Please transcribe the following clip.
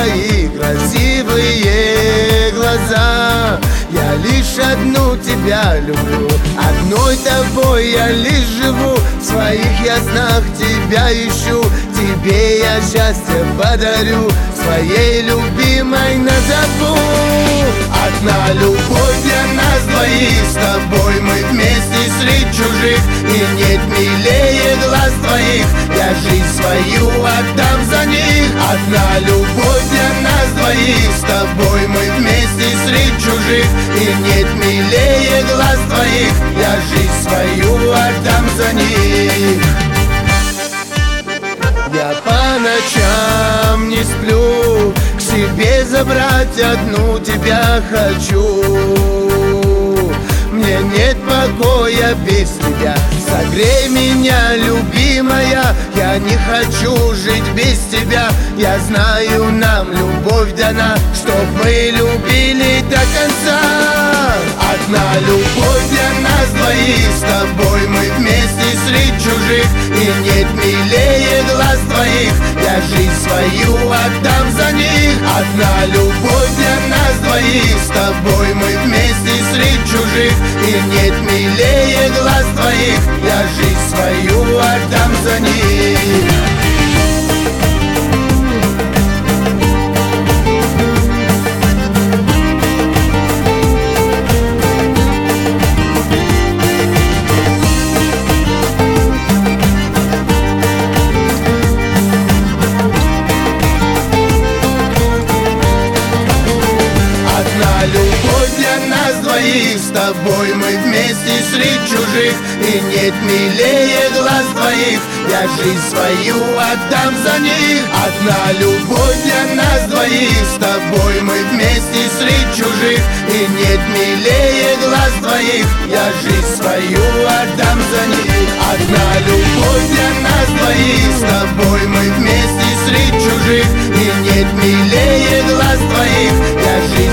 твои красивые глаза. Я лишь одну тебя люблю, одной тобой я лишь живу. В своих я снах тебя ищу, тебе я счастье подарю, своей любимой назову. Одна любовь для нас двоих, с тобой мы вместе среди чужих. И нет милее глаз твоих, я жизнь свою отдам за них. Одна любовь для нас двоих, с тобой мы вместе среди чужих. И нет милее глаз твоих, я жизнь свою отдам за них. Я по ночам не сплю, к себе забрать одну тебя хочу. Мне нет покоя без тебя, согрей меня, любимая. Я не хочу жить без тебя, я знаю, нам любовь дана, чтоб мы любили до конца. Одна любовь для нас двоих, с тобой мы вместе среди чужих. И нет милее глаз твоих, я жизнь свою отдам за них. Одна любовь для нас двоих, с тобой мы вместе среди чужих. И нет милее глаз твоих, я жизнь свою отдам за них. Любовь для нас двоих, с тобой мы вместе среди чужих. И нет милее глаз твоих, я жизнь свою отдам за них. Одна любовь для нас двоих, с тобой мы вместе среди чужих. И нет милее глаз твоих, я жизнь свою отдам за них. Одна любовь для нас двоих, с тобой мы вместе среди чужих. И нет милее глаз твоих, я жизнь